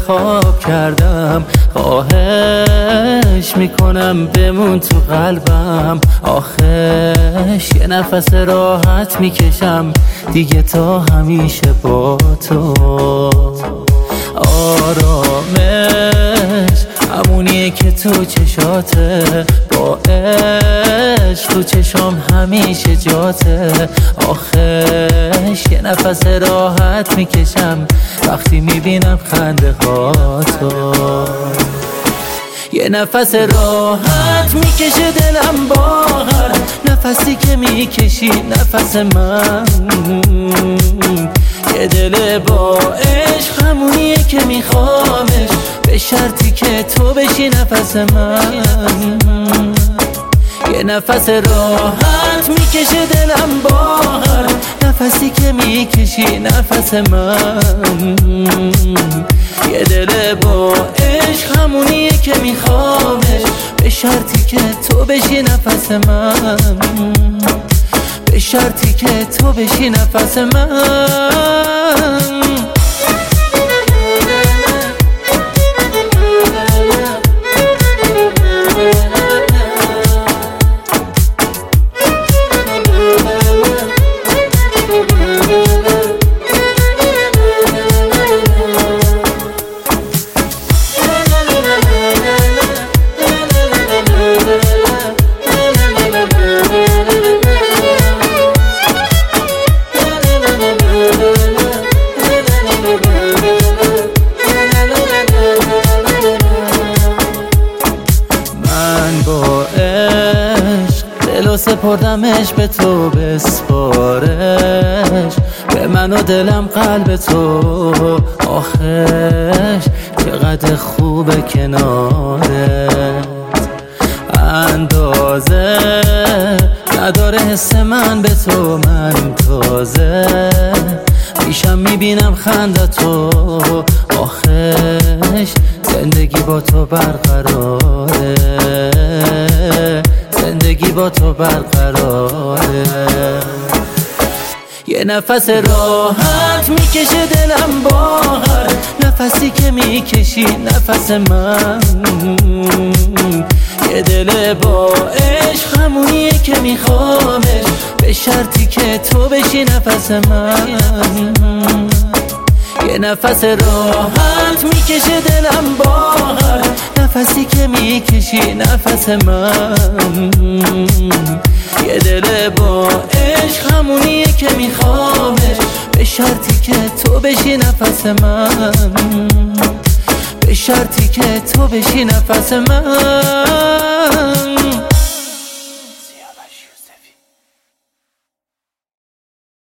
انتخاب کردم، خواهش میکنم بمون تو قلبم. آخش یه نفس راحت میکشم دیگه تا همیشه با تو. آرامش همونیه که تو چشاته، با عشق تو چشام همیشه جاته. آخش یه نفس راحت میکشم وقتی میبینم خنده هاتو. یه نفس راحت میکشه دلم با هر نفسی که میکشی نفس من. یه دل با عشق همونیه که میخوامش، به شرطی که تو بشی نفس من. یه نفس راحت میکشه دلم با هر نفسی که میکشی نفس من. یه دل با عشق همونیه که میخوامش، به شرطی که تو بشی نفس من. به شرطی که تو بشی نفس من. با عشق دلو سپردمش به تو بسپارش، به من و دلم قلب تو. آخش چقدر خوبه کنارت، اندازه نداره حس من به تو. من تازه پیشم میبینم خنده تو. آخش زندگی با تو برقراره، زندگی با تو برقراره. یه نفس راحت میکشه دلم با هر نفسی که میکشی نفس من. یه دل با عشق همونیه که میخوامش، به شرطی که تو بشی نفس من. یه نفس راحت میکشه دلم با هر نفسی که میکشی نفس من. یه دل با عشق همونیه که میخوامش، به شرطی که تو بشی نفس من. به شرطی که تو بشی نفس من.